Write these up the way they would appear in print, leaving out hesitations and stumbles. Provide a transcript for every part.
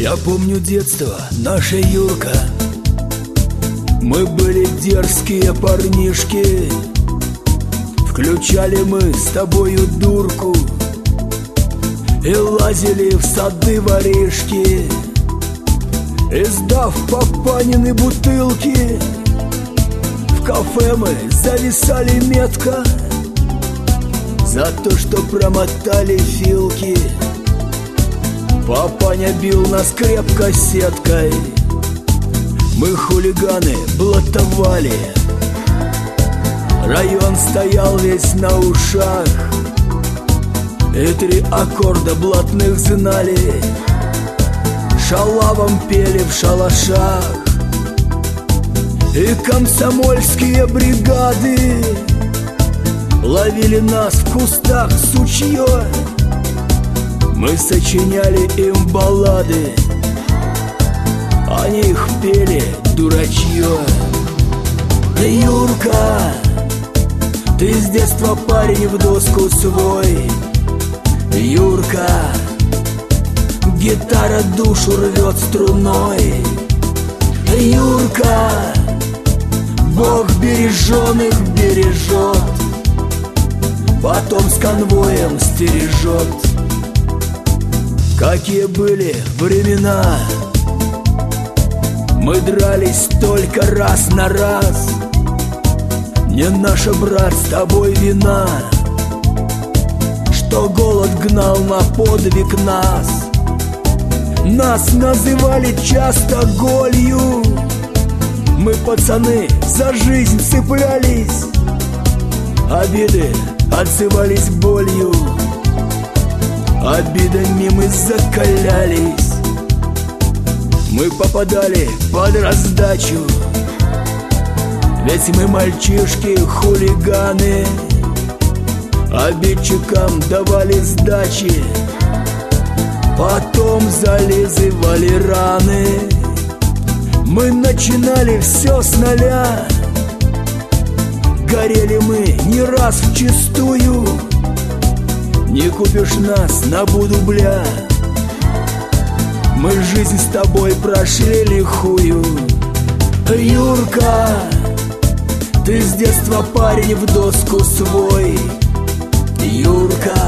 Я помню детство, наша Юрка. Мы были дерзкие парнишки. Включали мы с тобою дурку и лазили в сады воришки. Издав папанины бутылки, в кафе мы зависали метко за то, что промотали филки. Папаня бил нас крепко сеткой. Мы хулиганы блатовали. Район стоял весь на ушах, и 3 аккорда блатных знали. Шалавом пели в шалашах, и комсомольские бригады ловили нас в кустах сучье. Мы сочиняли им баллады, они их пели дурачье. Юрка, ты с детства парень в доску свой. Юрка, гитара душу рвет струной. Юрка, Бог береженых бережет, потом с конвоем стережет. Какие были времена! Мы дрались только раз на раз. Не наша, брат, с тобой вина, что голод гнал на подвиг нас. Нас называли часто голью. Мы, пацаны, за жизнь цеплялись, обиды отзывались болью. Обидами мы закалялись. Мы попадали под раздачу, ведь мы мальчишки-хулиганы. Обидчикам давали сдачи, потом зализывали раны. Мы начинали все с нуля. Горели мы не раз вчистую. Не купишь нас на будубля. Мы жизнь с тобой прошли лихую. Юрка, ты с детства парень в доску свой. Юрка,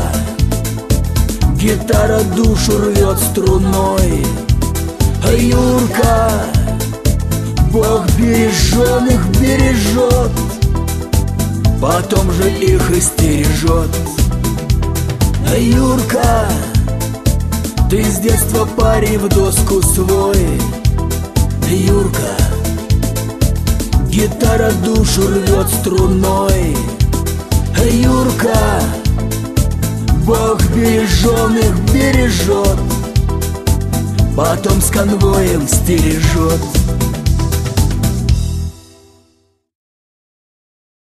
гитара душу рвет струной. Юрка, Бог береженых бережет, потом же их и стережет. Юрка, ты с детства парень в доску свой. Юрка, гитара душу рвет струной. Юрка, Бог береженых бережет, потом с конвоем стережет.